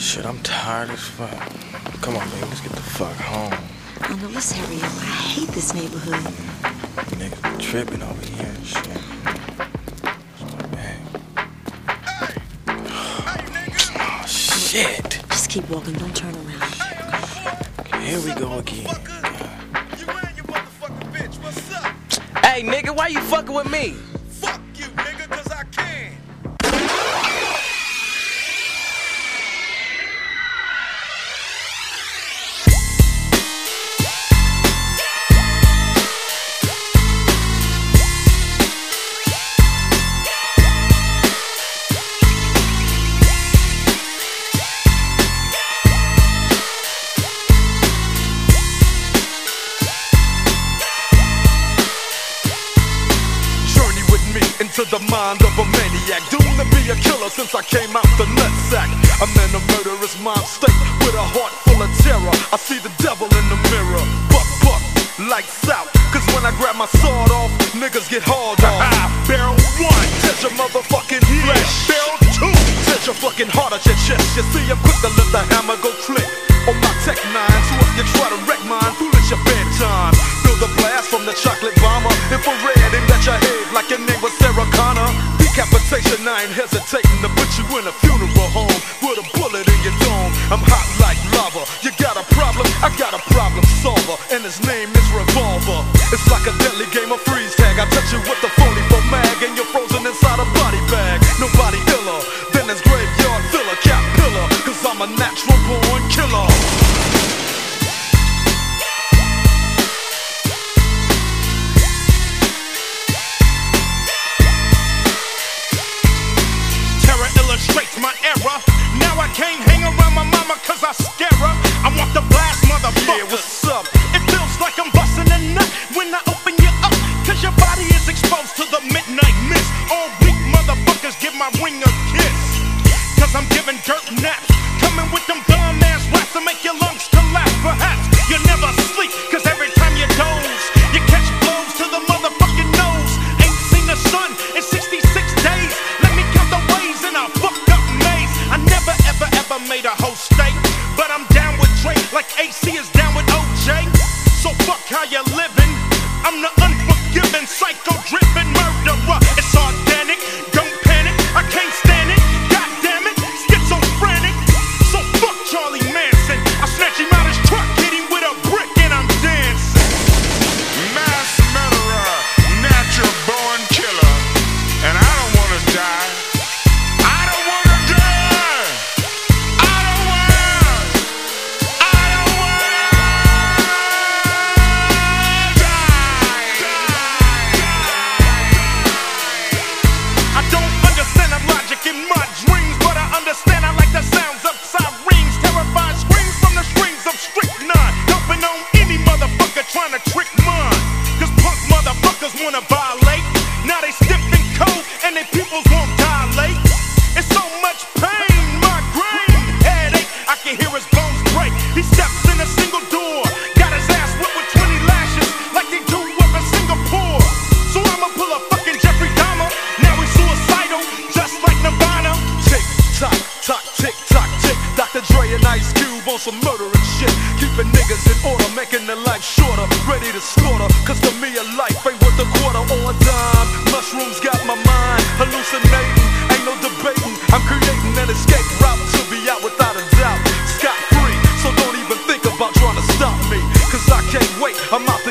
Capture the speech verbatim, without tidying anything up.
Shit, I'm tired as fuck. Come on, man, let's get the fuck home. Oh no, let's hurry up. I hate this neighborhood. Niggas tripping over here and shit. Hey. Oh, shit. Just keep walking, don't turn around. Okay, here we go again. Hey, nigga, why you fucking with me? Fuck you, nigga, cause I can. Into the mind of a maniac, doomed to be a killer since I came out the nutsack. I'm in a murderous mind state with a heart full of terror. I see the devil in the mirror. Buck, buck, lights out. Cause when I grab my sword off, niggas get hauled off. Barrel one, touch your motherfucking flesh. Barrel two, touch your fucking heart at your chest. You see, I'm quick to let the hammer go click on my tech nine. So if you try to wreck mine, foolish your bedtime. Feel the blast from the chocolate bomber. Infrared aimed at your head like your name was Sarah Connor. Decapitation, I ain't hesitating to put you in a funeral home with a bullet in your dome. I'm hot like lava. You got a problem? I got a problem solver, and his name is Revolver. It's like a deadly game of freeze tag. I touch you with the phony for mag, and you're frozen inside a body bag. Nobody iller than this graveyard filler, cat pillar. Cause I'm a natural born killer. Illustrates my error. Now I can't hang around my mama cause I scare her. I want the blast, motherfucker. Yeah, what's up? It feels like I'm busting a nut when I open you up, cause your body is exposed to the midnight mist. All weak motherfuckers give my ring a kiss, cause I'm giving dirt naps. Coming with them dumb ass raps to make your lungs collapse. Perhaps you never sleep, cause every time you doze, you catch blows to the motherfucking nose. Ain't seen the sun in sixty-six days. Let me count the ways in a fucked up maze. I never ever ever made a whole state, but I'm down with Drake like A C is down with O J. So fuck how you living. I'm the unforgiving, psycho-driven murderer. It's organic, don't panic, I can't stand it. God damn it, schizophrenic. So fuck Charlie Manson. I snatch him out his truck, hit him with a brick, and I'm dancing. Mass murderer, natural born killer, and I don't wanna die. I don't wanna die. I don't wanna. I don't wanna I don't understand the logic in my dreams, but I understand I like the sounds of sirens. Terrified screams from the strings of strychnine. Dumping on any motherfucker trying to trick mine. Cause punk motherfuckers wanna violate. Now they stiff and cold and their pupils won't dilate. It's so much pain, migraine, headache. I can hear his bones break. He steps in a single door, got his ass whipped with twenty lashes like they do up in Singapore. So I'ma pull a fucking Jeffrey Dahmer. Now he's suicidal, just like Nirvana. Tick tock, tock, tick tock, tick. Doctor Dre and Ice Cube on some murdering shit. Keeping niggas in order, making their life shorter. Ready to slaughter, cause to me a life ain't worth a quarter or a dime. Mushrooms got my mind hallucinating, ain't no debating. I'm creating an escape route to be out without a doubt. Scot free, so don't even think about trying to stop me, cause I can't wait, I'm out the